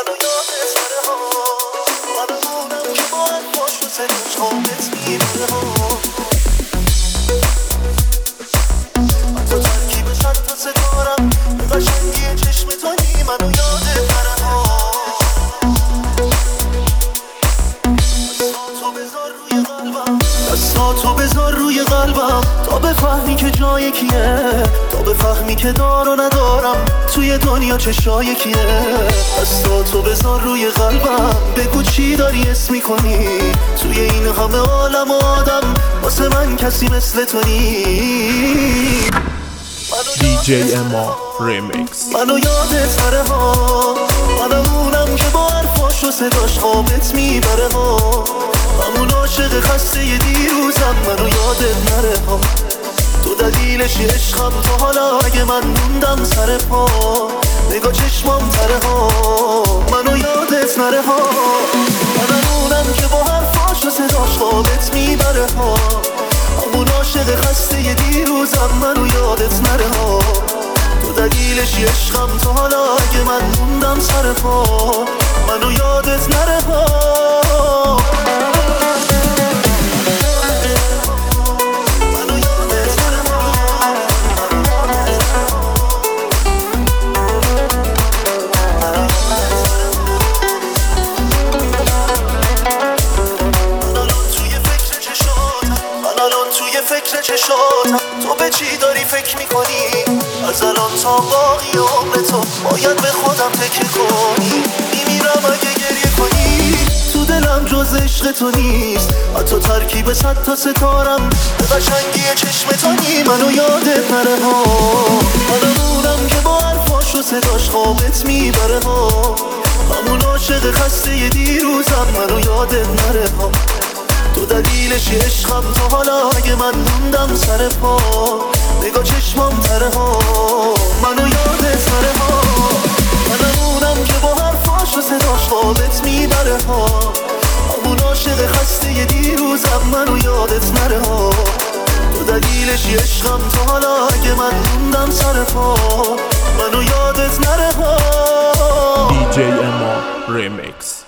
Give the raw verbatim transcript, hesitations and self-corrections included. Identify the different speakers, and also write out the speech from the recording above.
Speaker 1: منو یادت نره ها، منو اونم که با حرفاش و صداش خوابت میبره ها. من تو ترکیب صد تا ستارم، به قشنگی چشم تو نی منو یادت نره ها. دستاتو بذار روی قلبم، دستاتو بذار روی قلبم تا بفهمی که جای کیه، تا بفهمی که دار و ندارم توی دنیا چشای کیه. دستاتو بذار روی قلبم، بگو چی داری اسم میکنی توی این همه عالم و آدم، واسه من کسی مثل تو نی.
Speaker 2: دی جی اما ریمیکس.
Speaker 1: منو یادت نره ها، منو اونم که با حرفاش و صداش خوابت میبره ها. همون عاشق خسته ی دیروزم منو یادت نره ها. تو دلیلش عشقم تا حالا اگه من موندم سر پا، نگاه چشمام تره ها. منو یادت نره ها، منو اونم که با حرفاش و صداش خوابت میبره ها. همون عاشق خسته ی دیروزم منو یادت نره ها. تو دلیلش عشقم تا حالا اگه من موندم سر پا، منو یادت نره ها. فکر چشاتم تو به چی داری فکر میکنی؟ از الان تا باقی عمر تو باید به خودم تکیه کنی. میمیرم اگه گریه کنی، تو دلم جز عشق تو نیست. حتی ترکیب صد تا ستارم، به قشنگی چشم تو نی منو یادت نره ها. منو اونم که با حرفاش و صداش خوابت میبره ها. همون عاشق خسته ی دیروزم منو یادت نره ها. تو دلیلش عشقم تا حالا اگه من موندم سر پا، نگاه چشمام تره ها. منو یادت نره ها، منو اونم که با حرفاش و صداش خوابت میبره ها. همون عاشق خسته ی دیروزم منو یادت نره ها. تو دلیلش عشقم تا حالا اگه من موندم سر پا، منو یادت نره ها.
Speaker 2: دی جی اما ریمیکس.